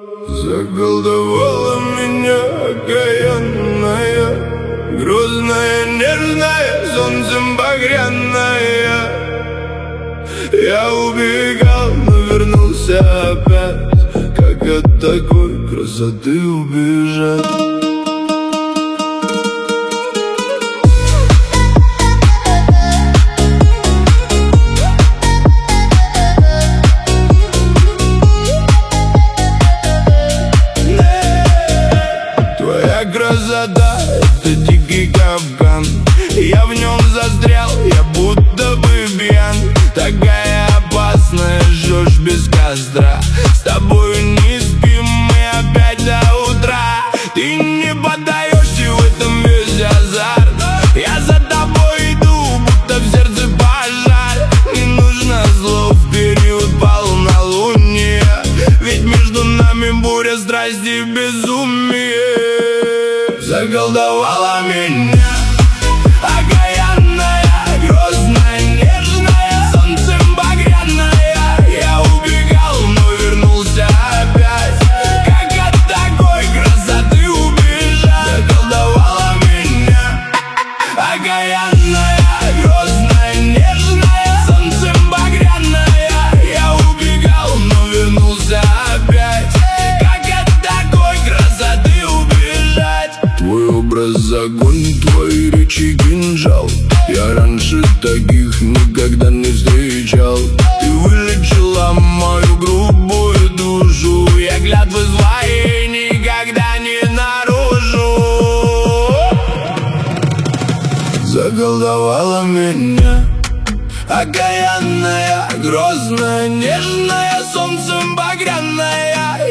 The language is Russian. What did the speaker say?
Заколдовала меня окаянная, грозная, нежная, солнцем багряная. Я убегал, но вернулся опять. Как от такой красоты убежать? Красота — это дикий капкан. Я в нем застрял, я будто бы пьян. Такая опасная, жжешь без костра. С тобою не спим мы опять до утра. Ты не поддаешься, в этом весь азарт. Я за тобой иду, будто в сердце пожар. Не нужно слов в период полнолуния, ведь между нами буря страсти и безумие. Заколдовала меня окаянная, грозная, нежная, солнцем багряная. Я убегал, но вернулся опять. Как от такой красоты убежать? Заколдовала меня окаянная, грозная, нежная, солнцем багряная. Я убегал, но вернулся опять. Как от такой красоты убежать? Твой образ огонь, твои речи кинжал. Я раньше таких никогда не встречал. Ты вылечила мою грубую душу. Я клятвы свои никогда не нарушу. Заколдовала меня окаянная, грозная, нежная, солнцем багряная.